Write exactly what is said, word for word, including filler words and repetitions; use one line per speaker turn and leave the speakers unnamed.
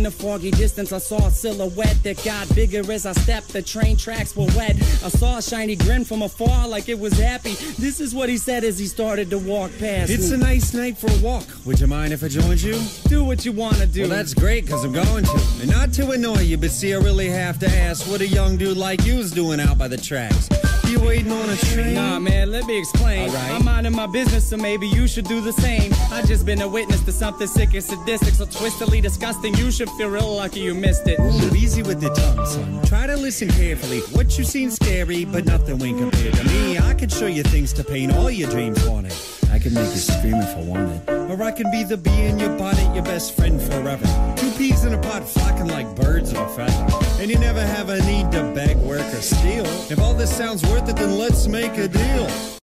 the foggy distance, I saw a silhouette that got bigger as I stepped. The train tracks were wet. I saw a shiny grin from afar like it was happy. This is what he said as he started to walk past
It's
me.
a nice night for a walk. Would you mind if I joined you?
Do what you want to do.
Well, that's great, because I'm going to. And not to annoy you, but see, I really have to ask what a young dude like you's doing out by the tracks. You waiting on a train?
Nah, man, let me explain.
All right.
I'm minding my business, so maybe you should do the same. I just been a witness to something sick and sadistic, so twistedly disgusting. You should feel real lucky you missed it.
Ooh, easy with the tongue, son. Try to listen carefully. What you seen scary, but nothing when compared to me. I can show you things to paint all your dreams haunted. I can make you scream if I wanted. Or I can be the bee in your bonnet, your best friend forever. Two peas in a pod flocking like birds of a feather. And you never have a need to beg, work, or steal. If all this sounds worth it, then let's make a deal.